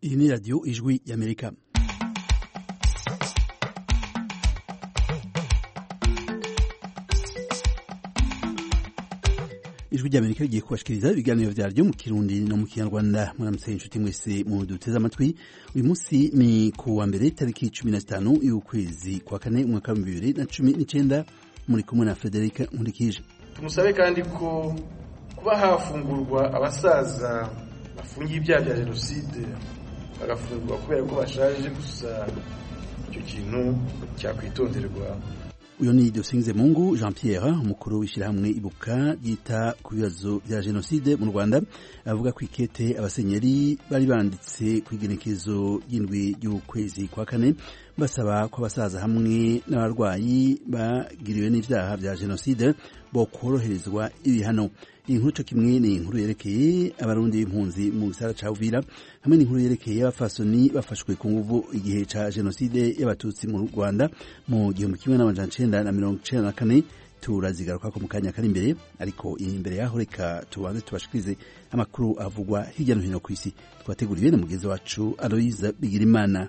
Iyi ni radiyo ijwi y'Amerika. Ijwi ry'Amerika rigiye kubashikiriza ibiganiro vyaryo mu Kirundi no mu Kinyarwanda. Muramutse inshuti mwese mu duteze amatwi. Uyu munsi ni ku wa mbere tariki 15 y'ukwezi kwa kane umwaka wa 2019. Muri kumwe na Frederic Nkurikije. Tumusabe kandi ko kuba hafungurwa abasaza bafungiye ibyaha bya jenoside bagafungurwa kubera ko bashaje gusa, icyo kintu cyakwitonderwa. Uyo ni Dusingzemungu Jean Pierre, umukuru w'ishirahamwe Ibuka yita ku bibazo bya jenoside mu Rwanda, avuga ko ikete abasenyeri bari banditse ku igenekezo y'indwi y'ukwezi kwa kane basaba ko abasaza hamwe n'abarwayi bagiriwe n'ivyaha bya jenoside bo koroherezwa ibihano. Inkuru kimwe ni inkuru yerekeye abarundi b'impunzi mu gisagara ca Uvira, hamwe n'inkuru yerekeye abafasoni bafashwe ku nguvu igihe ca jenoside y'abatutsi mu Rwanda mu 1994. Turazigaruka ko mu kanya kari imbere, ariko imbere yaho reka tubanze tubashikirize amakuru avugwa hirya no hino ku isi twateguriwe na mugenzi wacu Aloise Bigirimana.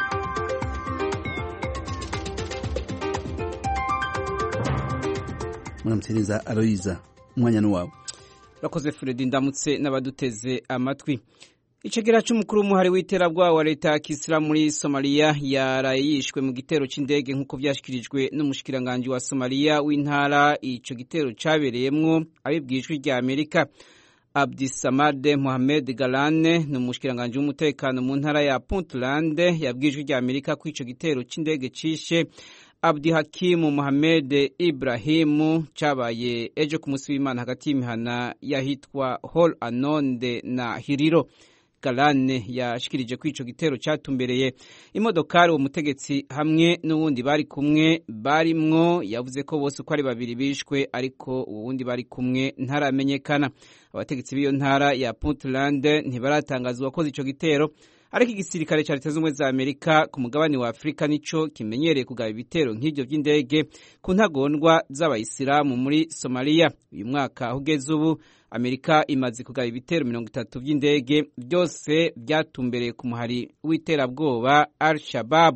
Muramutse Aloise, umwanya ni wawe. Bakoze Fredi, ndamutse n'abaduteze amatwi. Icegera c'umukuru w'umuhari w'iterabwoba wa leta ya Kisilamu muri Somalia yarayishwe mu gitero c'indege nk'uko vyashikirijwe n'umushikiranganje wa Somalia w'intara ico gitero cabereyemwo, abibwijwe rya Amerika. Abdisamad Mohamed Galane n'umushikiranganje w'umutekano mu ntara ya Puntland yabwijwe rya Amerika ko ico gitero c'indege cishe Abdi Hakimu Mohamed Ibrahimu cabaye ejo ku munsi w'Imana hagati y'imihana yahitwa Hol Anonde na Hiriro. Galane yashikirije ko ico gitero catumbereye imodokari uwo mutegetsi hamwe n'uwundi bari kumwe barimwo. Yavuze ko bose uko ari babiri bishwe, ariko uwundi bari kumwe ntaramenyekana. Abategetsi b'iyo ntara ya Puntland ntibaratangazwa ko ico gitero, ariko igisirikare ca Leta Zunze Ubumwe za Amerika ku mugabane wa Afrika nico kimenyereye kugaba ibitero nk'ivyo vy'indege ku ntagondwa z'abayisilamu muri Somalia. Uyu mwaka ugeze ubu Amerika imaze kugaba ibitero 30 vy'indege, byose byatumbereye ku muhari w'iterabwoba Al-Shabaab.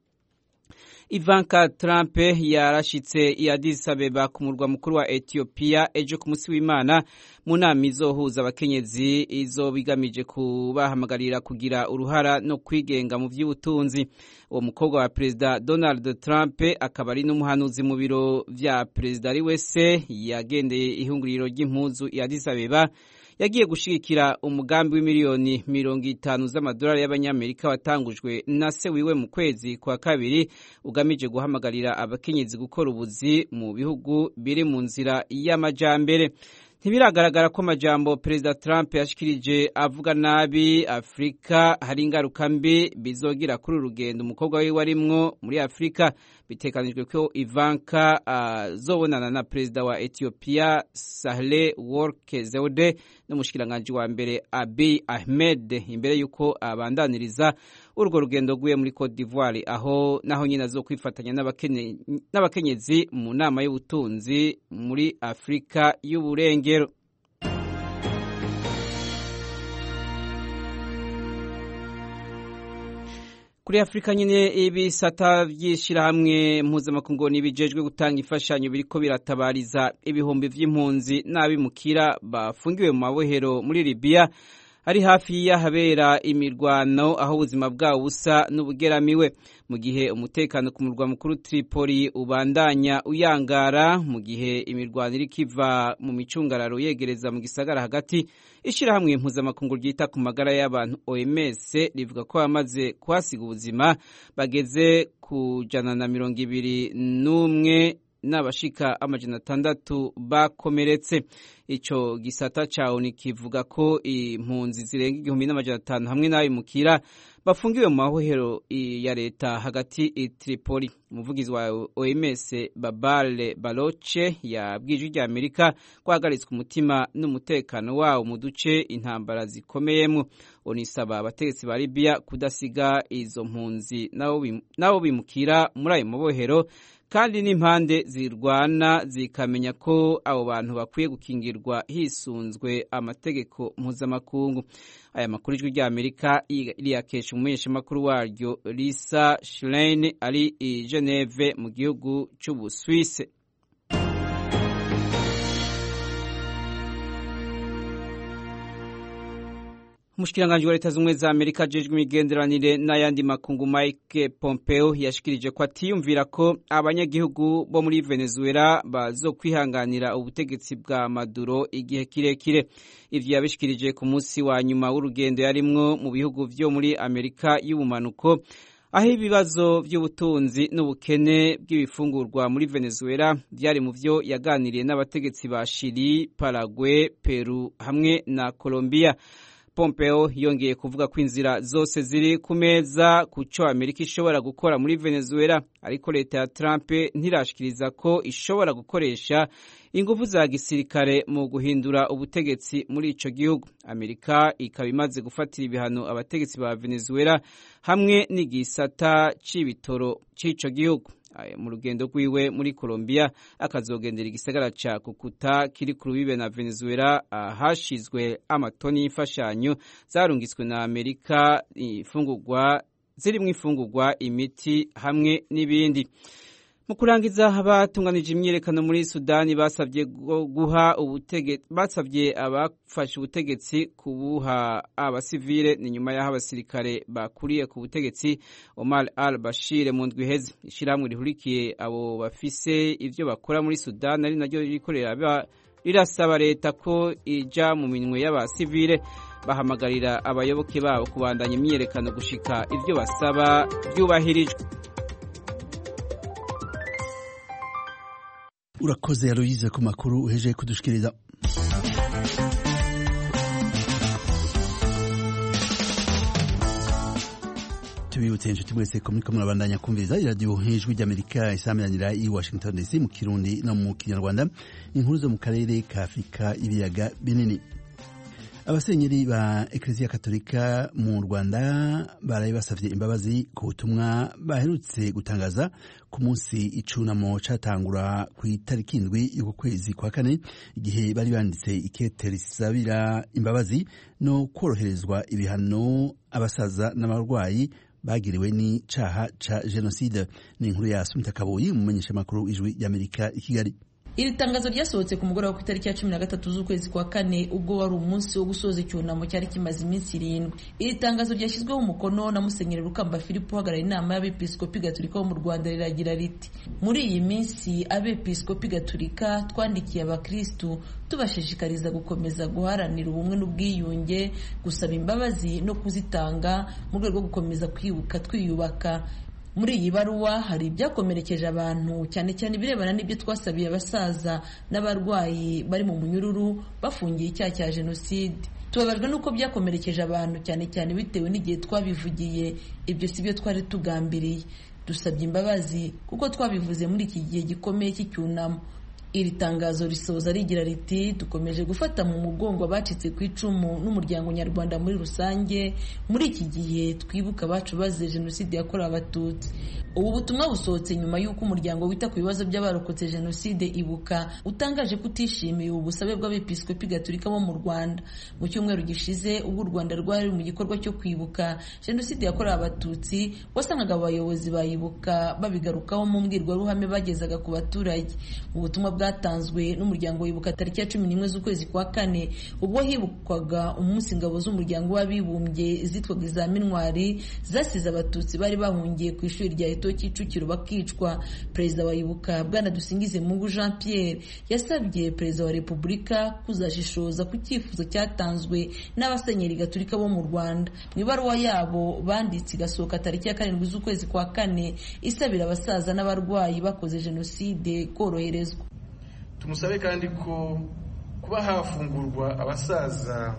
Ivanka Trump yarashitse i Addis Abeba ku murwa mukuru wa Ethiopia ejo ku munsi w'Imana mu nama izohuza abakenyezi izobigamije kubahamagarira kugira uruhara no kwigenga mu vy'ubutunzi. Uwo mukobwa wa Perezida Donald Trump akaba ari n'umuhanuzi mu biro vya Perezida ari wese yagendeye ihunguriro ry'impuzu i Addis Abeba, yagiye gushigikira umugambi w'imiliyoni 50 z'amadolari y'abanyamerika watangujwe na se wiwe mu kwezi kwa kabiri, ugamije guhamagarira abakenyezi gukora ubuzi mu bihugu biri mu nzira y'amajambere. Ntibiragaragara ko amajambo Perezida Trump yashikirije avuga nabi Afrika hari ingaruka mbi bizogira kuri urugendo umukobwa wiwe arimwo muri Afrika. Bitekanijwe ko Ivanka azobonana na Perezida wa Ethiopia Sahle Work Zewde n'umushikiranganje wa mbere Abiy Ahmed imbere yuko abandaniriza urwo rugendo rwiye muri Cote d'Ivoire, aho naho nyine zo kwifatanya n'abakenyezi mu nama y'ubutunzi muri Afrika y'uburengero. Kuri Afrika nyine ibisata vy'ishirahamwe mpuzamakungu nibijejwe gutanga imfashanyo biriko biratabariza ibihumbi vy'impunzi n'abimukira bafungiwe mu mabohero muri Libya ari hafi y'ahabera imirwano, aho ubuzima bwabo busa n'ubugeramiwe. Mu gihe umutekano ku murwa mukuru Tripoli ubandanya uyangara, mu gihe imirwano iri kiva mu micungararo yegereza mu gisagara hagati, ishirahamwe mpuzamakungu ryita ku magara y'abantu OMS rivuga ko bamaze kuhasiga ubuzima bageze ku 121 n'abashika 600 bakomeretse. Ico gisata cawo nikivuga ko impunzi zirenga 1500 hamwe n'abimukira bafungiwe mu mahohero ya leta hagati i Tripoli. Umuvugizi wa OMS Babale Baloche yabwije rya Amerika kwagaritswe umutima n'umutekano wawo mu duce intambara zikomeyemo. Onisaba abategetsi ba Libya kudasiga izo mpunzi nabo bimukira muri ayo mabohero, kandi n'impande zirwana zikamenya ko abo bantu bakwiye gukingirwa hisunzwe amategeko mpuzamakungu. Aya makuru ijwi rya Amerika riyakesha umumenyeshamakuru waryo Lisa Schlein ari i Geneve mu gihugu c'Ubuswise. Umushikiranganji wa Leta z'Ubumwe za Amerika ajejwe imigenderanire n'ayandi makungu Mike Pompeo yashikirije ko atiyumvira ko abanyagihugu bo muri Venezuela bazokwihanganira ubutegetsi bwa Maduro igihe kirekire. Ivyo yabishikirije ku munsi wa nyuma w'urugendo yarimwo mu bihugu vyo muri Amerika y'ubumanuko, aho ibibazo by'ubutunzi n'ubukene bw'ibifungurwa muri Venezuela byari mu vyo yaganiriye n'abategetsi ba Chili, Paraguay, Peru hamwe na Colombia. Pompeo yongeye kuvuga ko inzira zose ziri ku meza kuco Amerika ishobora gukora muri Venezuela, ariko leta ya Trump ntirashikiriza ko ishobora gukoresha ingufu za gisirikare mu guhindura ubutegetsi muri ico gihugu. Amerika ikaba imaze gufatira ibihano abategetsi ba Venezuela hamwe n'igisata c'ibitoro c'ico gihugu. Mu rugendo rwiwe muri Colombia akazogendera igisagara ca Cucuta kiri ku rubibe na Venezuela, hashizwe amatoni y'imfashanyo zarungitswe na Amerika, zirimwo imfungurwa, imiti hamwe n'ibindi. Mu kurangiza, abatunganije imyiyerekano muri Sudani basavye abafashe ubutegetsi kubuha abasivile ni nyuma y'aho abasirikare bakuriye ku butegetsi Omar al-Bashir mu ndwi iheze. Ishirahamwe rihurikiye abo bafise ivyo bakora muri Sudani ari naryo rikorera rirasaba leta ko ija mu minwe y'abasivile, bahamagarira abayoboke babo kubandanya imyiyerekano gushika ivyo basaba vyubahirijwe. Urakoze Aloise ku makuru uheje kudushikiriza. Tubibutse inshuti mwese ko muriko murabandanya kumviriza iradiyo ijwi ry'Amerika isameranira i Washington DC mu Kirundi no mu Kinyarwanda, inkuru zo mu karere ka Afurika ibiyaga binini. Abasenyeri ba Eklezia Katolika mu Rwanda baraye basavye imbabazi ku butumwa baherutse gutangaza ku munsi icunamo catangura ku itariki 7 y'uko kwezi kwa kane, igihe bari banditse ikete risabira imbabazi no kworoherezwa ibihano abasaza n'abarwayi bagiriwe n'icaha ca genocide. Ni inkuru ya Sumita Kaboyi, umumenyesha makuru ijwi ry'Amerika i Kigali. Iri tangazo ryasohotse ku mugoroba ku itariki ya 13 z'ukwezi kwa kane, ubwo wari umunsi wo gusoza icyunamo cyari kimaze iminsi 7. Iri tangazo ryashyizweho umukono na Musenyeri Rukamba Philippe uhagarariye inama y'abepiskopi gatolika bo mu Rwanda, riragira riti: muri iyi minsi abepiskopi gatolika twandikiye abakristu tubashishikariza gukomeza guharanira ubumwe n'ubwiyunge, gusaba imbabazi no kuzitanga mu rwego rwo gukomeza kwibuka twiyubaka. Muri iyi baruwa hari ibyakomerekeje abantu, cyane cyane ibirebana n'ibyo twasabiye abasaza n'abarwayi bari mu munyururu bafungiye icyaha cya jenoside. Tubabajwe nuko byakomerekeje abantu, cyane cyane bitewe n'igihe twabivugiye. Ibyo sibyo twari tugambiriye. Dusabye imbabazi kuko twabivuze muri iki gihe gikomeye cy'icyunamo. Iri tangazo risoza rigira riti: dukomeje gufata mu mugongo abacitse ku icumu n'umuryango nyarwanda muri rusange muri iki gihe twibuka abacu bazize jenoside yakorewe abatutsi. Ubu butumwa busohotse nyuma y'uko umuryango wita ku bibazo by'abarokotse jenoside Ibuka utangaje kutishimiye ubusabe bw'abepiskopi gatolika bo mu Rwanda. Mu cyumweru gishize, ubwo u Rwanda rwari mu gikorwa cyo kwibuka jenoside yakorewe abatutsi, wasangaga abayobozi ba Ibuka babigarukaho mu mbwirwaruhame bagezaga ku baturage. Mu butumwa bwatanzwe n'umuryango Wibuka tariki ya 11 z'ukwezi kwa kane, ubwo hibukwaga umunsi ingabo z'umuryango w'abibumbye zitwaga iza Mintwari zasize abatutsi bari bahungiye ku ishuri rya Kicukiro bakicwa. Perezida wa Ibuka Bwana Dusingizemungu Jean Pierre yasabye Perezida wa Repubulika kuzashishoza ku cyifuzo cyatanzwe n'abasenyeri gatolika bo mu Rwanda. Mu ibaruwa yabo banditse igasohoka tariki ya 7 z'ukwezi kwa kane, isabira abasaza n'abarwayi bakoze jenoside koroherezwa. Tumusabe kandi ko kuba hafungurwa abasaza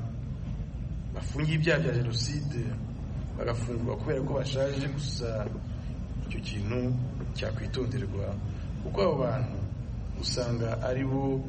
bafungiye ibyaha bya jenoside bagafungurwa kubera ko bashaje, gusa icyo kintu cyakwitonderwa kuko abo bantu usanga ari bo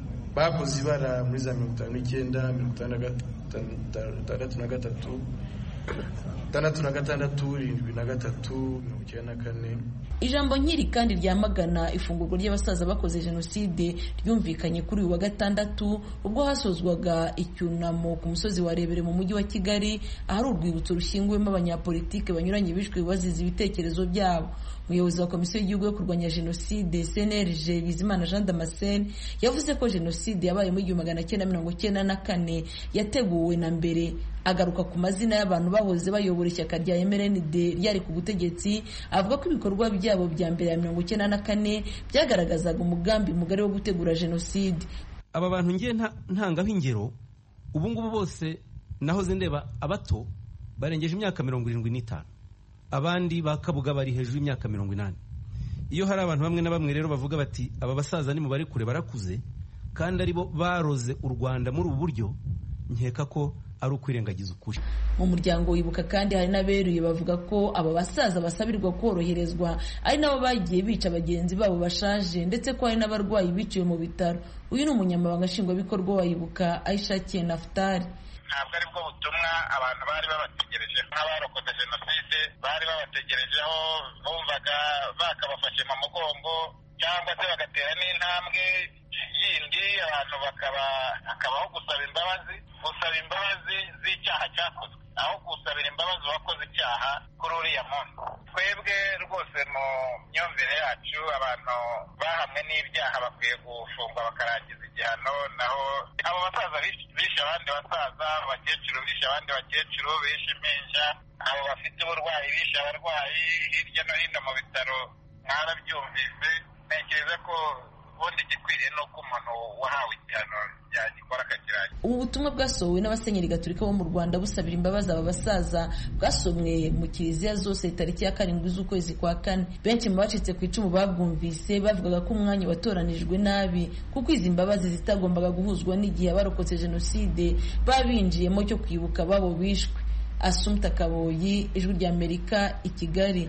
bakoze ibara muri za 59, 63 6,6,73,94. Ijambo nkiri kandi ryamagana ifungurwa ry'abasaza bakoze jenoside ryumvikanye kuri uyu wa gatandatu ubwo hasozwaga icyunamo ku musozi wa Rebere mu mujyi wa Kigali ahari urwibutso rushyinguwemo abanyapolitike banyuranye bishwe bazize ibitekerezo byabo. Umuyobozi wa Komisiyo y'Igihugu yo kurwanya Jenoside CNLG Bizimana Jean Damascene yavuze ko jenoside yabaye mu 1994 yateguwe na mbere, agaruka ku mazina y'abantu bahoze bayobora ishyaka rya MRND ryari ku butegetsi, avuga ko ibikorwa byabo bya mbere ya 1994 byagaragazaga umugambi mugari wo gutegura jenoside. Aba bantu ngiye ntangaho ingero ubu ngubu bose nahoze ndeba abato barengeje imyaka 75, abandi bakabuga bari hejuru y'imyaka 80. Iyo hari abantu bamwe na bamwe rero bavuga bati aba basaza ni mu bari kure barakuze kandi aribo baroze u Rwanda muri ubu buryo, nkeka ko ari ukwirengagiza ukuri. Mu muryango wibuka kandi hari n'aberuye bavuga ko aba basaza basabirwa koroherezwa, ari nabo bagiye bica bagenzi babo bashaje, ndetse ko hari n'abarwayi biciwe mu bitaro. Uyu ni umunyamabanga nshingwabikorwa wa Ibuka Aishakiye Naftali. Ntabwo ari bwo butumwa abantu bari babategereje nk'abarokotse jenoside, bari babategerejeho, bumvaga bakabafashe mu mugongo cyangwa se bagatera n'intambwe yindi, abantu hakabaho gusaba imbabazi z'icyaha cyakozwe aho gusabira imbabazi uwakoze icyaha kuri uriya muntu. Twebwe rwose mu myumvire yacu abantu bahamwe n'ibyaha bakwiye gufungwa bakarangiza igihano, naho abo basaza bishe abandi basaza, abakecuru bishe abandi bakecuru, bishe impinja, abo bafite uburwayi bishe abarwayi hirya no hino mu bitaro, mwarabyumvise. Ntekereza ko ubundi gikwiriye no ko umuntu wahawe igihano yagikora akakirangiza. Ubu butumwa bwasohowe n'abasenyeri Gatolika bo mu Rwanda busabira imbabazi aba basaza bwasomwe mu kiliziya zose tariki ya 7 z'ukwezi kwa 4. Benshi mu bacitse ku icumu babwumvise bavugaga ko umwanya watoranijwe nabi, kuko izi mbabazi zitagombaga guhuzwa n'igihe abarokotse jenoside babinjiyemo cyo kwibuka babo bishwe. Assumpta Kaboyi, Ijwi ry'Amerika, i Kigali.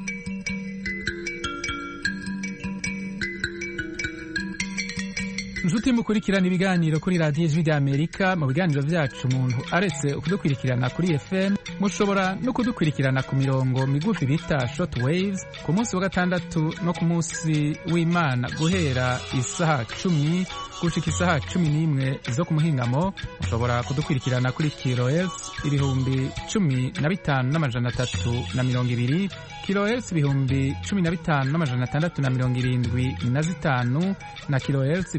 Njuti mukurikirana ibiganiro kuri Radio Ijwi ry'Amerika. Mu biganiro byacu umuntu aretse kudukurikirana kuri FM, mushobora no kudukurikirana ku mirongo migufi bita short waves ku munsi wa gatandatu no ku munsi w'Imana guhera isaha 10 gushika isaha 11 zo ku muhingamo. Mushobora kudukurikirana kuri kilohertz 15,320, kilohertz 15,675 na kilohertz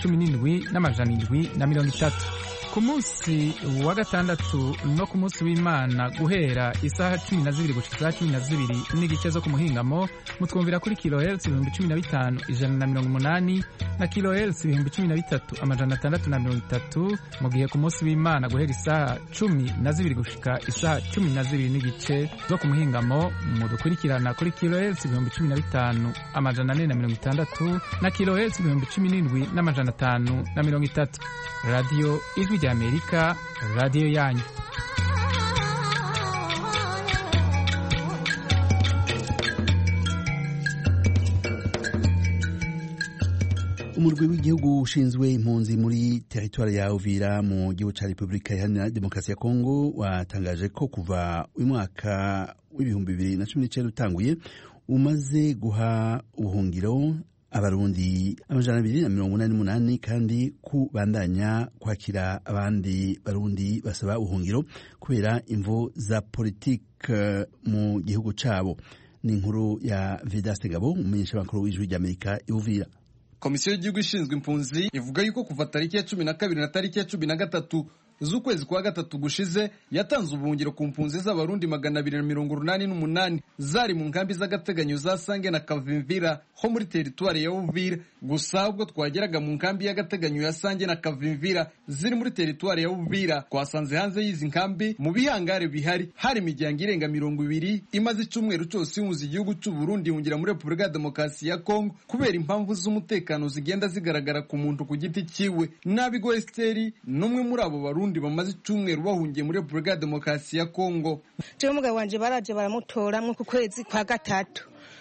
17,730. Ku munsi wa gatandatu no ku munsi w'Imana guhera isaha 12 gushika 12 n'igice zo ku muhingamo, mutwumvira kuri kilohertz 15,180 na kilohertz 13,630. Mu gihe ku munsi w'Imana guhera isaha 12 gushika isaha 12 n'igice zo ku muhingamo, mudukurikirana kuri kilohertz 15,460 na kilohertz 17,530. Radio Ijwi ry'Amerika, radio yanyu. Umurwi w'igihugu ushinzwe impunzi muri teritwari ya Uvira mu gihugu cya Repubulika Iharanira Demokarasi ya Kongo watangaje ko kuva uyu mwaka w'ibihumbi 2019 utanguye umaze guha ubuhungiro Abarundi 288 kandi kubandanya kwakira abandi Barundi basaba ubuhungiro kubera imvo za politike mu gihugu cabo. Ni inkuru ya Vedaste Ngabo, umumenyeshamakuru w'Ijwi ry'Amerika i Uvira. Komisiyo y'igihugu ishinzwe impunzi ivuga yuko kuva tariki ya 12 na tariki ya 13 z'ukwezi kwa gatatu gushize yatanze ubuhungiro ku mpunzi z'Abarundi 288 zari mu nkambi z'agateganyo za Sange na Kavimvira ho muri teritwari ya Uvira. Gusa ubwo twageraga mu nkambi y'agateganyo ya Sange na Kavimvira ziri muri teritwari ya Uvira, twasanze hanze y'izi nkambi mu bihangare bihari hari imiryango irenga 200 imaze icyumweru cyose y'umuzi igihugu cy'u Burundi hungira muri Repubulika ya Demokarasi ya Kongo kubera impamvu z'umutekano zigenda zigaragara ku muntu ku giti ciwe. Nabigo Esteri numwe muri abo Barundi bamaze icyumweru bahungiye muri Repubulika ya Demokarasi ya Kongo. Je umugabo wanje baraje baramutoramwe ku kwezi kwa gatatu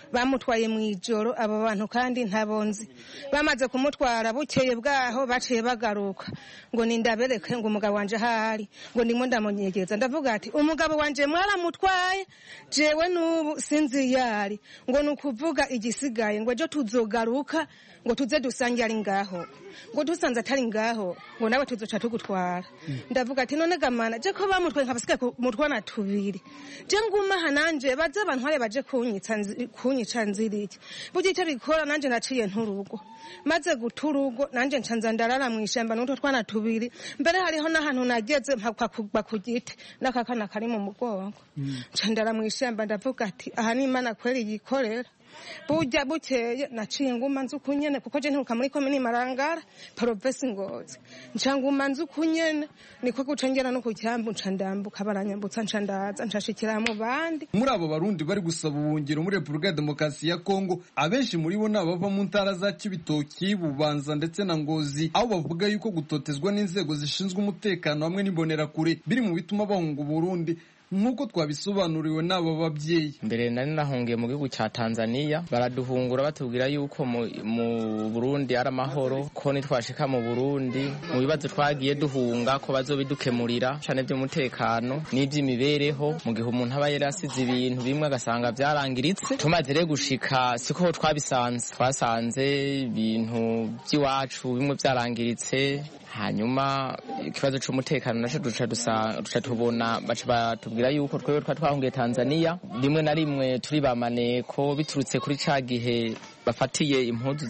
bamutwaye mu ijoro abo bantu kandi ntabonzi bamaze kumutwara bukeye bwaho baciye bagaruka ngo nindabereke ngo umugabo wanje ahari ngo ndimo ndamunyegeza ndavuga ati umugabo wanje mwaramutwaye jewe n'ubu sinzi yari ngo nukuvuga igisigaye ngo ejo tuzogaruka ngo tuze dusange ari ngaho ngo dusanze atari ngaho ngo nawe tuzoca tugutwara ndavuga ati none gamana je ko bamutwaye nkabasigaye mutwana tubiri je nguma hananje baze bantware baje kunyica nziriki burya icyo bikora nanje naciye nturugo maze guturugo nanje ncanza ndarara mu ishamba n'utwo twana tubiri mbere hariho n'ahantu nageze mpakwa kugwa ku giti n'akakana kari mu mugongo ncandara mu ishamba ndavuga ati aha ni Imana kweri yikorera burya bukeye naciye nguma nzi ukunyene kuko je nturuka muri komini Marangara province Ngozi ncanguma nzi ukunyene niko gucengera no kucyambu ncandambuka baranyambutsa ncandaza nshashikira mu bandi. Muri abo barundi bari gusaba ubuhungiro muri Republika ya Demokarasi ya Kongo abenshi muri bo nabava mu ntara za Kibitoki, Bubanza ndetse na Ngozi, aho bavuga yuko gutotezwa n'inzego zishinzwe umutekano hamwe n'imbonerakure biri mu bituma bahunga Burundi nkuko twabisobanuriwe n'abo babyeyi. Mbere nari nahungiye mu gihugu cya Tanzania, baraduhungura batubwira yuko mu Burundi ari amahoro, ko nitwashika mu Burundi mu bibazo twagiye duhunga ko bazobidukemurira cyane by'umutekano n'iby'imibereho, mu gihe umuntu aba yarasize ibintu bimwe agasanga byarangiritse. Tumaze rero gushika siko twasanze ibintu by'iwacu bimwe byarangiritse, hanyuma ikibazo cy'umutekano naco duca tubona batubwira yuko twebwe twahungiye Tanzania, rimwe na rimwe turi bamaneko biturutse kuri ca gihe bafatiye impuzu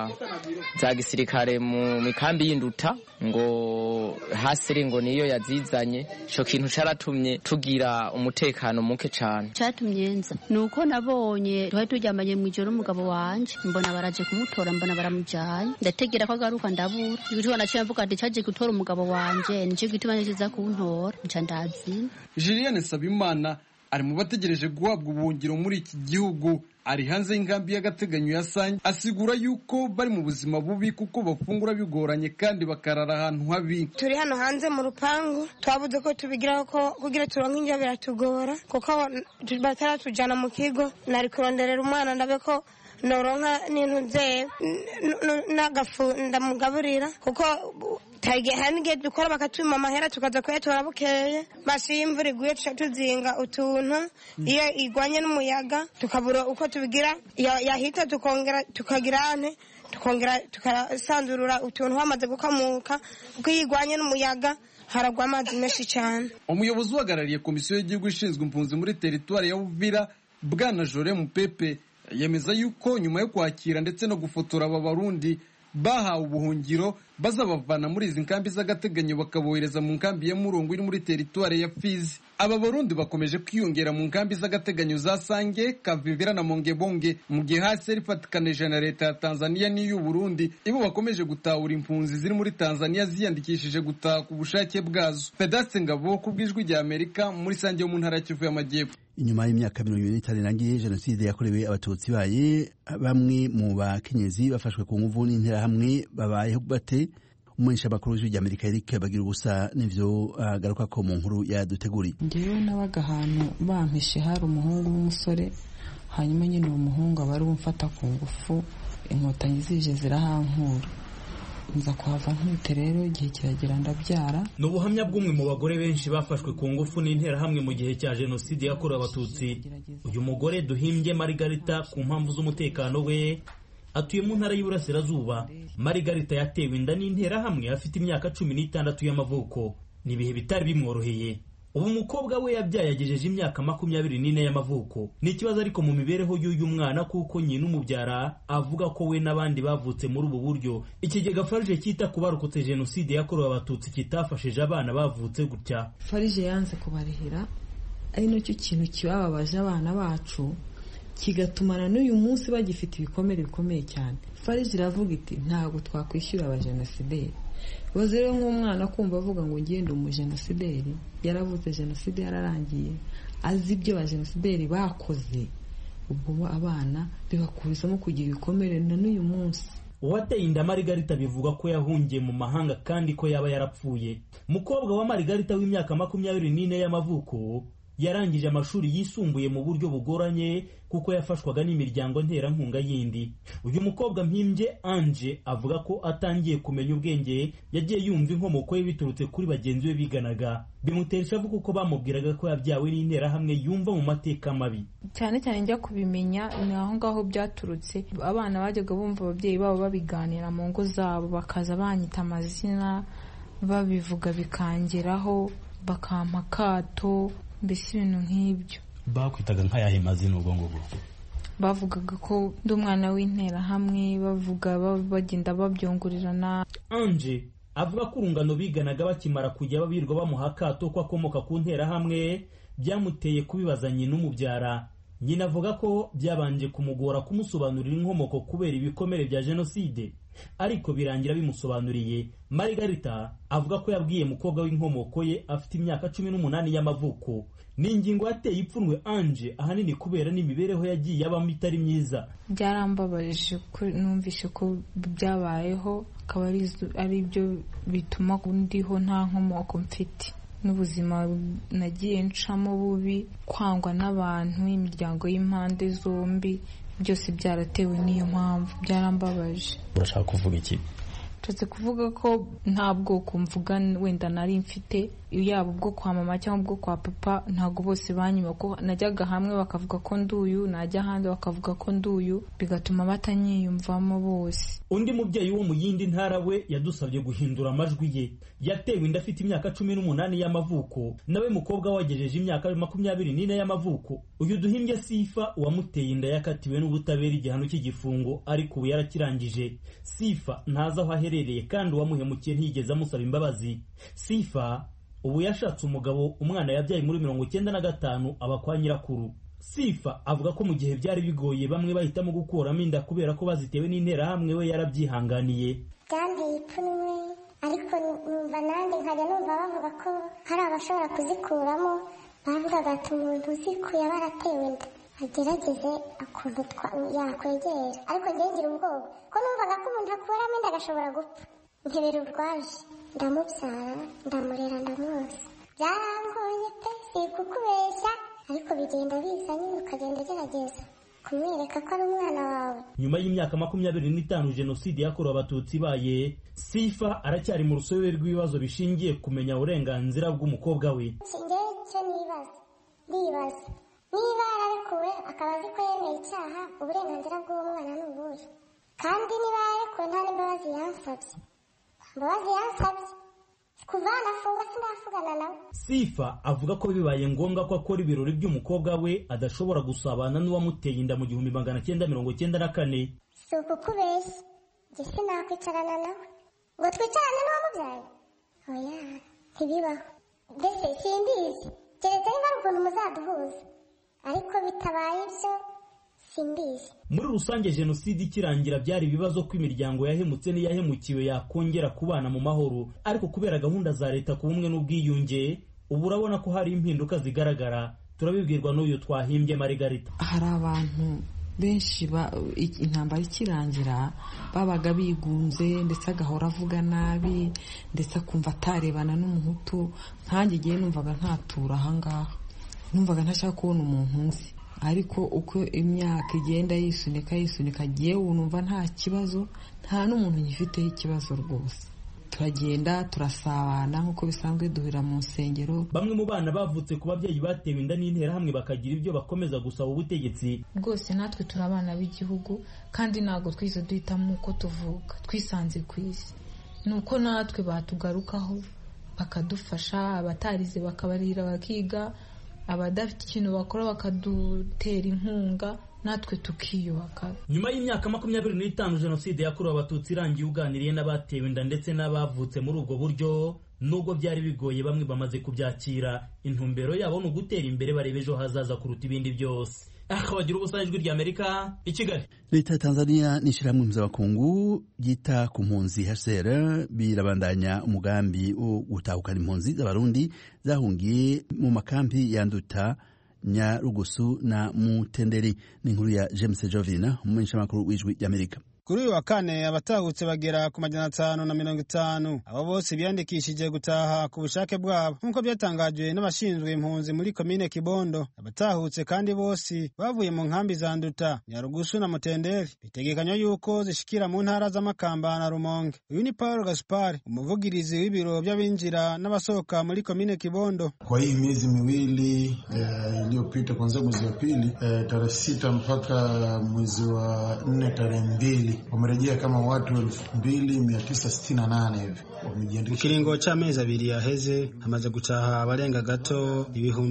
za gisirikare mu mikambi y'induta ngo hasiri ngo niyo yazizanye. Ico kintu caratumye tugira umutekano muke cane. Catumye nza nuko nabonye twari turyamanye mu ijoro umugabo wanje mbona baraje kumutora, mbona baramujanye, ndategera ko agaruka ndabura. Ibitwa naciye mvuga ati caje gutora umugabo wanje nico gituma nziza kuntora nca ndazi. Julienne Sabimana ari mu bategereje guhabwa ubuhungiro muri iki gihugu, ari hanze y'inkambi y'agateganyo ya Sange, asigura yuko bari mu buzima bubi kuko bafungura bigoranye kandi bakarara ahantu habi. Turi hano hanze mu rupangu, twabuze ko tubigiraho ko kugira turonke indyo biratugora kuko bataratujana mu kigo. Nari kuronderera umwana ndabe ko noronka n'intu ze n'agafu ndamugaburira kuko hanige dukora bakatuma amahera tukaza kuyatora bukeye, basi imvura iguye tuca tuzinga utuntu, iyo igwanye n'umuyaga tukabura uko tubigira, yahita tukongera tukagirane tukasanzurura utuntu hamaze gukamuka, kuko iyo igwanye n'umuyaga haragwa amazi menshi cyane. Umuyobozi uhagarariye komisiyo y'igihugu ishinzwe impunzi muri teritwari ya Uvira, Bwana Jore Mupepe, yemeza yuko nyuma yo kwakira ndetse no gufotora aba barundi bahawe ubuhungiro bazabavana muri izi nkambi z'agateganyo bakabohereza mu nkambi ya Murongo iri muri teritwari ya Fizi. Aba barundi bakomeje kwiyongera mu nkambi z'agateganyo za Sange, Kavivira na Mongebonge, mu gihe hasi rifatikanije na leta ya Tanzania n'iy'u Burundi ibo bakomeje gutahura impunzi ziri muri Tanzania ziyandikishije gutaha ku bushake bwazo. Pedaste Ngabo ku bw'ijwi rya Amerika muri Sange yo mu ntara ya Kivu y'Amajyepfo. Inyuma y'imyaka 25 irangiye jenoside yakorewe abatutsi baye, bamwe mu bakenyezi bafashwe ku nguvu n'interahamwe babayeho bate? Umunyesha bakuru w'ijwi rya Amerika Eric bagira ubusa n'ivyo agaruka ko mu nkuru yaduteguriye. Ngewe nabaga ahantu bampishe hari umuhungu w'umusore, hanyuma nyine uwo muhungu aba ari umfata ku ngufu, inkotanyi zije zirahankura, nza kuhava nkute rero igihe kiragera ndabyara. Ni ubuhamya bw'umwe mu bagore benshi bafashwe ku ngufu n'interahamwe mu gihe cya jenoside yakorewe abatutsi. Uyu mugore duhimbye Margarita ku mpamvu z'umutekano we atuye mu ntara y'Iburasirazuba. Margarita yatewe inda n'interahamwe afite imyaka 16 y'amavuko. Ni ibihe bitari bimworoheye. Ubu umukobwa we yabyaye agejeje imyaka 24 y'amavuko. Ni ikibazo ariko mu mibereho y'uyu mwana kuko nyina umubyara avuga ko we n'abandi bavutse muri ubu buryo. Ikigega Farije cyita ku barokotse jenoside yakorewe abatutsi kitafashije abana bavutse gutya. Farije yanze kubarihira, ari nacyo kintu kibababaje abana bacu, kigatumana n'uyu munsi bagifite ibikomere bikomeye cyane. Farije iravuga iti ntabwo twakwishyura abajenosideri. Baze rero nk'umwana kumva avuga ngo ngende umujenosideri, yaravuze jenoside yararangiye, azi ibyo abajenosideri bakoze, ubwo abana bibakubisamo kugira ibikomere na n'uyu munsi. Uwateye inda Margarita bivuga ko yahungiye mu mahanga kandi ko yaba yarapfuye. Mukobwa wa Margarita w'imyaka 24 y'amavuko yarangije amashuri yisumbuye mu buryo bugoranye kuko yafashwaga n'imiryango nterankunga yindi. Uyu mukobwa Mpimbye Ange avuga ko atangiye kumenya ubwenge yagiye yumva inkomoko ye biturutse kuri bagenzi be biganaga, bimutera ishavu kuko bamubwiraga ko yabyawe n'interahamwe yumva mu mateka mabi. Cyane cyane njya kubimenya ni aho ngaho byaturutse. Abana bajyaga bumva ababyeyi babo babiganira mu ngo zabo, bakaza banyita amazina babivuga bikangeraho, bakampa akato, mbese ibintu nk'ibyo. Bakwitaga nk'ayahe mazina ubwo ngubwo? Bavugaga ko ndi umwana w'interahamwe, bavuga bagenda babyongurirana. Ange avuga ko urungano biganaga bakimara kujya babirwa bamuha akato ko akomoka ku nterahamwe byamuteye kubibaza nyina umubyara. Nyina avuga ko byabanje kumugora kumusobanurira inkomoko kubera ibikomere bya jenoside, ariko birangira bimusobanuriye. Margarita avuga ko yabwiye mukobwa w'inkomoko ye afite imyaka 18 y'amavuko. Ni ingingo yateye ipfunwe Ange ahanini kubera n'imibereho yagiye abamo itari myiza. Byarambabaje ko numvishe ko byabayeho, akaba ari byo bituma ndiho nta nkomoko mfite. N'ubuzima nagiye ncamo bubi, kwangwa n'abantu, imiryango y'impande zombi, byose byaratewe n'iyo mpamvu. Byarambabaje. Urashaka kuvuga iki? Nshatse kuvuga ko nta bwoko mvuga wenda nari mfite, yaba ubwo kwa mama cyangwa ubwo kwa papa, ntabwo bose banyuma ko najyaga hamwe bakavuga ko nduyu, najya ahandi bakavuga ko nduyu, bigatuma batanyiyumvamo bose. Undi mubyeyi wo mu yindi ntara we yadusabye guhindura amajwi ye. Yatewe inda afite imyaka 18 y'amavuko, nawe mukobwa wagejeje imyaka 24 y'amavuko. Uyu Duhimbye Sifa wamuteye inda yakatiwe n'ubutabera igihano cy'igifungo, ariko ubu yarakirangije. Sifa ntaza aho aherereye kandi uwamuhemukiye ntiyigeze amusaba imbabazi. Sifa ubu yashatse umugabo, umwana yabyaye muri 1995 aba kwa nyirakuru. Sifa avuga ko mu gihe byari bigoye bamwe bahitamo gukuramo inda kubera ko bazitewe n'interahamwe, we yarabyihanganiye. Byanteye ipfunwe, ariko numva nanjye nkajya numva bavuga ko hari abashobora kuzikuramo, bavugaga ati umuntu uzikuye aba aratewe inda agerageze akuntu yakwegera, ariko njye ngira ubwoba ko numvaga ko umuntu akuramo inda agashobora gupfa. Nkebera urwaje, ndamubyara, ndamurera, ndamwoza. Byarangoye pe, si kukubeshya, ariko bigenda biza nyine ukagenda ugerageza kumwereka ko ari umwana wawe. Nyuma y'imyaka 25 jenoside yakorewe abatutsi ibaye, Sifa aracyari mu rusobe rw'ibibazo bishingiye kumenya uburenganzira bw'umukobwa we. Njye cyo nibaza niba yararekuwe akaba azi ko yemeye icyaha, uburenganzira bw'uwo mwana ni ubuhe? Kandi niba yararekuwe nta n'imbabazi yansabye, kuva nafunga sindavugana nawe. Sifa avuga ko bibaye ngombwa ko akora ibirori by'umukobwa we adashobora gusabana n'uwamuteye inda mu 1994. Si ukukubeshya, njye sinakwicarana nawe ngo twicarane n'uwamubyaye. Oya, ntibibaho. Mbese simbizi, keretse niba ari ukuntu muzaduhuza, ariko bitabaye ibyo simbizi. Muri rusange jenoside ikirangira byari ibibazo ko imiryango yahemutse n'iyahemukiwe yakongera kubana mu mahoro, ariko kubera gahunda za leta ku bumwe n'ubwiyunge, ubu urabona ko hari impinduka zigaragara. Turabibwirwa n'uyu Twahimbye Margarita. Hari abantu benshi intambara ikirangira babaga bigunze, ndetse agahora avuga nabi, ndetse akumva atarebana n'umuhutu. Nkanjye igihe numvaga ntatura ahangaha, numvaga ntashaka kubona umuntu nzi, ariko uko imyaka igenda yisunika agiye numva nta kibazo, nta n'umuntu ngifiteho ikibazo rwose. Turagenda turasabana nk'uko bisanzwe, duhurira mu nsengero. Bamwe mu bana bavutse ku babyeyi batewe inda n'interahamwe bakagira ibyo bakomeza gusaba ubutegetsi. Rwose natwe turi abana b'igihugu, kandi ntabwo twize duhitamo uko tuvuka, twisanze ku isi. Nuko natwe batugarukaho bakadufasha, abatarize bakabarira bakiga, abadafite ikintu bakora bakadutera inkunga, natwe tukiyubaka. Nyuma y'imyaka 25 jenoside yakorewe abatutsi irangiye, uganiriye n'abatewe inda ndetse n'abavutse muri ubwo buryo, nubwo byari bigoye bamwe bamaze kubyakira. Intumbero yabo ni ugutera imbere, bareba ejo hazaza kuruta ibindi byose. Bagira ubusa ijwi rya Amerika i Kigali. Leta ya Tanzania n'ishirahamwe mpuzamakungu ryita ku mpunzi HCR birabandanya umugambi wo gutahukana impunzi z'abarundi zahungiye mu makampi ya Nduta, Nyarugusu na Mutenderi. Ni inkuru ya James Jovina, umumenyeshamakuru w'ijwi ry'Amerika. kuri uyu wa kane abatahutse bagera ku 550 abo bose biyandikishije gutaha ku bushake bwabo nk'uko byatangajwe n'abashinzwe impunzi muri komine Kibondo. Abatahutse kandi bose bavuye mu nkambi za Nduta, Nyarugusu na Mutenderi. Bitegekanywa yuko zishikira mu ntara z'Amakamba na Rumonge. Uyu ni Paul Gaspar, umuvugirizi w'ibiro by'abinjira n'abasohoka muri komine Kibondo. Kwa hii miezi miwili iliyopita, kuanzia mwezi wa pili tarehe 6 mpaka mwezi wa 4 tarehe 2, wamerejea kama watu 2968 hivi wamejiandikisha. Kiringo c'amezi abiri yaheze hamaze gutaha abarenga gato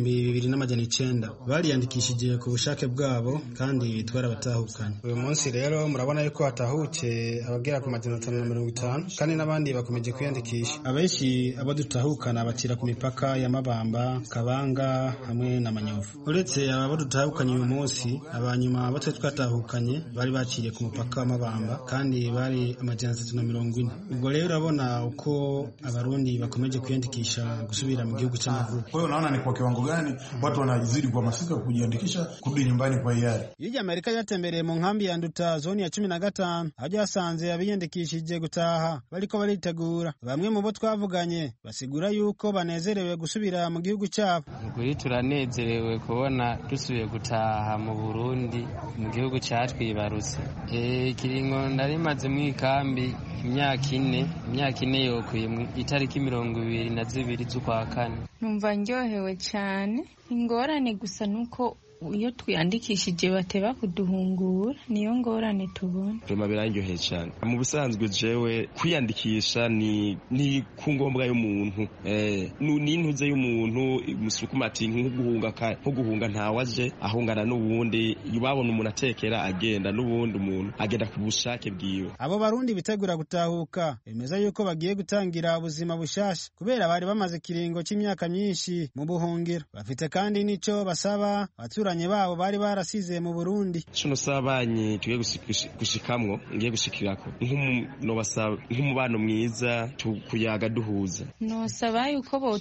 2900 bariyandikishije ku bushake bwabo kandi bitwara abatahukanye. Uyu munsi rero murabona yuko hatahutse abagera ku 550 kandi n'abandi bakomeje kwiyandikisha. Abenshi abo dutahukana batira ku mipaka ya Mabamba, Kabanga hamwe na Manyovu. Uretse abo dutahukanye uyu munsi, abanyuma batwe twatahukanye bari baciriye ku mupaka wa Mabamba kandi bari 340. Ubwo rero urabona uko abarundi bakomeje kwiyandikisha gusubira mu gihugu cy'amavuko. Kwa hiyo naona ni kwa kiwango gani watu wanazidi kuhamasika kujiandikisha kurudi nyumbani kwa hiari. Iyo Amerika yatembereye mu nkambi ya Nduta zone ya 15 aho yasanze abiyandikishije gutaha bariko baritegura. Bamwe mu bo twavuganye basigura yuko banezerewe gusubira mu gihugu cyabo. Kuri turanezerewe kubona dusubiye gutaha mu Burundi mu gihugu cyatwibarutse. Kiringo ndarimaze mu ikambi imyaka ine yokuye itariki 22 z'ukwa kane. Numva ndyohewe cyane. Ingorane gusa nuko iyo twiyandikishije bateba kuduhungura, niyo ngorane tubona. Rema birangyoheye cyane. Mu busanzwe jewe kwiyandikisha ni ku ngombwa y'umuntu, ni intuze y'umuntu musukumati nko guhunga ntawaje ahungana n'ubundi, babona umuntu atekera agenda n'ubundi umuntu agenda ku bushake bwiwe. Abo barundi bitegura gutahuka bemeza yuko bagiye gutangira ubuzima bushasha kubera bari bamaze kiringo cy'imyaka myinshi mu buhungiro. Bafite kandi nico basaba abaturanyi babo bari barasize mu Burundi. Cuno sabanyi tugiye gushikamwo ngiye gushikirako nk'umubano mwiza kuyaga duhuza. No saba yuko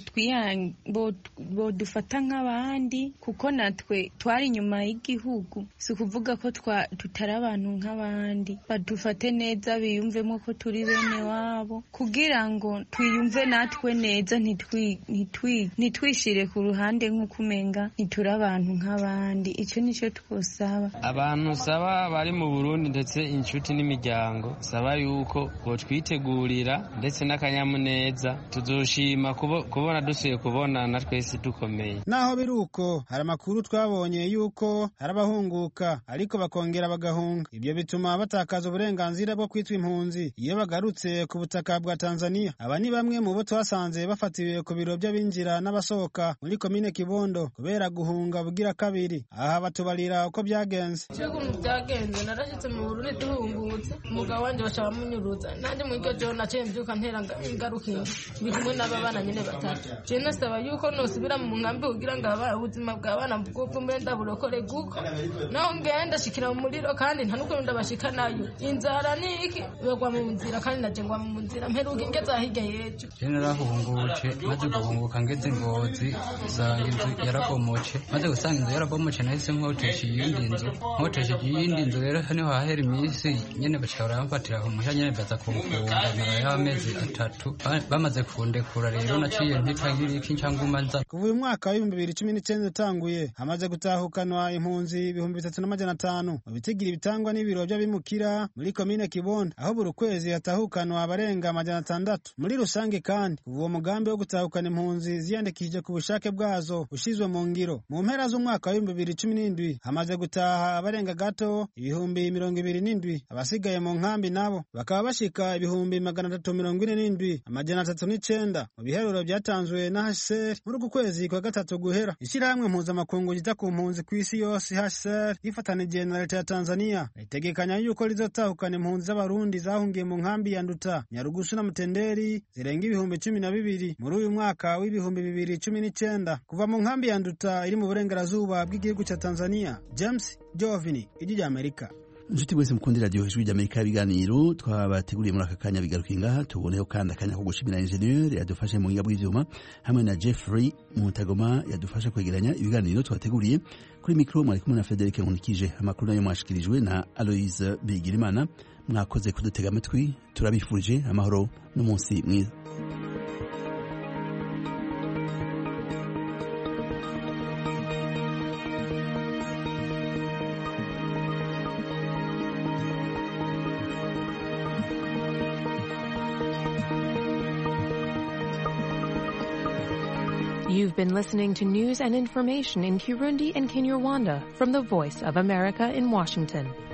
bodufata nk'abandi kuko natwe twari inyuma y'igihugu, si kuvuga ko tutari abantu nk'abandi. Badufate neza, biyumvemo ko turi bene wabo kugira ngo twiyumve natwe neza, ntitwishire ku ruhande nk'uko umenga ntituri abantu nk'abandi. Icyo nicyo twosaba abantu saba bari mu Burundi ndetse inshuti n'imiryango, saba yuko botwitegurira ndetse n'akanyamuneza. Tuzoshima kubona dusuye kubonana twese dukomeye. Naho biruko hari amakuru twabonye yuko hari abahunguka ariko bakongera bagahunga. Ibyo bituma batakaza uburenganzira bwo kwitwa impunzi iyo bagarutse ku butaka bwa Tanzania. Aba ni bamwe mu bo twasanze bafatiwe ku biro by'abinjira n'abasohoka muri komine Kibondo kubera guhunga bugira kabiri. Aha batubarira uko byagenze. Cyukuntu byagenze, narashitse mu Burundi duhungutse, umugabo wanje bashaba munyuruza, nanje mu iryo joro naciye mbyuka ntera ingarukinga bigumwe n'abana nyene batatu. Je nasaba yuko nosubira mu nkambi kugira ngo ubuzima bw'abana bw'ubumwe ndaburokore guko naho ngenda shikira mu muriro kandi nta nuko ndabashika nayo. Inzara niki bagwa mu nzira kandi naje ngwa mu nzira mperuka ingeza hirya yejo. Je narahungutse maze guhunguka ngeze Ngozi usanga inzu yarabomoce, maze gusanga inzu yarabomoce nahise nkotesha iyindi nzu rero niho hahera iminsi nyene bashobora bamfatira ku mushya nyene baza kumfunga y'amezi 3 bamaze kundekura rero naciye ntitangira iki cyangwa nza. Kuva uyu mwaka wa 2019 utanguye hamaze gutahukanwa impunzi 3500 mu bitigira bitangwa n'ibiro by'abimukira muri komine Kibondo, aho buri kwezi hatahukanwa abarenga 600. Muri rusange kandi uwo mugambi wo gutahukana impunzi ziyandikishije ku bushake bwazo ushizwe mu ngiro. Mu mpera z'umwaka wa 2017 hamaze gutaha abarenga gato 27,000. Abasigaye mu nkambi nabo bakaba bashika 347,309 mu biheruro byatanzwe na HCR muri uku kwezi kwa gatatu guhera. Ishyirahamwe mpuzamakungu ryita ku mpunzi ku isi yose HCR rifatanije na leta ya Tanzania ritegekanya yuko rizotahukana impunzi z'abarundi zahungiye mu nkambi ya Nduta, Nyarugusu na Mutenderi zirenga 12,000 muri uyu mwaka wa 2019 kuva mu nkambi ya Nduta iri mu burengerazuba bw'igihugu cya Tanzania. James Jovini, Ijwi ry'Amerika. Inshuti mwese mukundira radio Ijwi ry'Amerika, ibiganiro twabateguriye muri aka kanya bigaruka ngaha. Tuboneho kandi akanya ko gushimira ingenieur yadufashe mu ngiga bw'ivyuma hamwe na Jeffrey Mutagoma yadufasha kwegeranya ibiganiro twateguriye. Kuri mikro mwari kumwe na Frederic Nkunikije. Amakuru nayo mwashikirijwe na Aloise Bigirimana. mwakoze kudutega amatwi turabifurije amahoro n'umunsi mwiza. You've been listening to news and information in Kirundi and Kinyarwanda from the Voice of America in Washington.